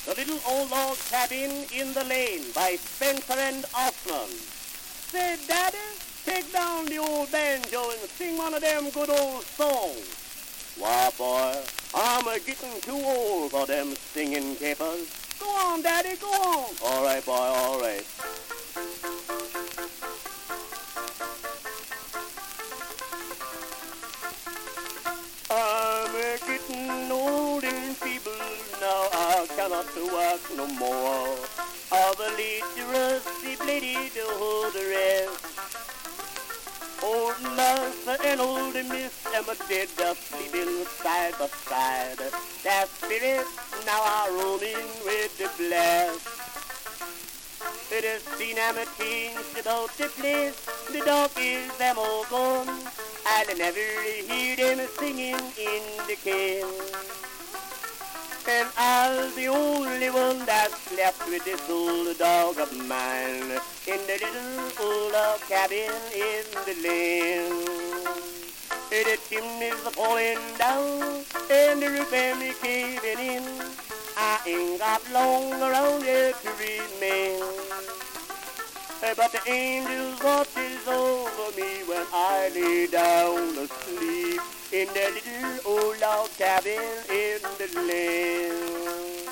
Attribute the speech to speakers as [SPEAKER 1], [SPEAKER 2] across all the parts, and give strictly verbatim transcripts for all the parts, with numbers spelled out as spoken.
[SPEAKER 1] The Little Old Log Cabin in the Lane by Spencer and Osman. Say, Daddy, take down the old banjo and sing one of them good old songs. Why, boy, I'm a getting too old for them singing capers. Go on, Daddy, go on. All right, boy, all right. I'm a getting old and feeble now, I cannot work no more. I've a late rusty bladed hold the rest. Old Master and old Miss Emma dead, sleeping side by side. Their spirits now are roaming with the blast. It has seen them changed about the place, the dog is them all gone. I'll never hear them singing in the can. And I'll the only one that's left with this old dog of mine in the little old log cabin in the lane. The chimney's falling down and the roof am caving in. I ain't got long around here to remain. But the angels watches over me when I lay down to sleep in the little old log cabin in the lane.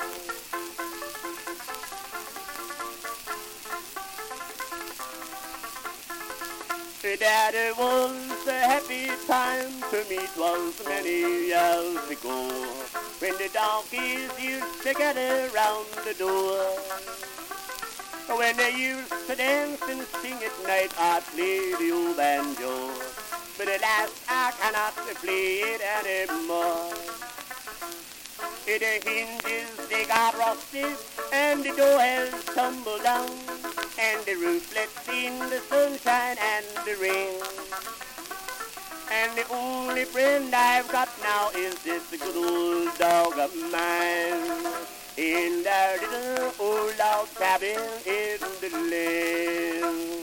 [SPEAKER 1] That was a happy time to me, 'twas many years ago, when the donkeys used to gather round the door. When they used to dance and sing at night, I'd play the old banjo. But alas, I cannot play it anymore. The hinges, they got rusted, and the door has tumbled down, and the roof lets in the sunshine and the rain. And the only friend I've got now is this good old dog of mine in that little old log cabin in the lane.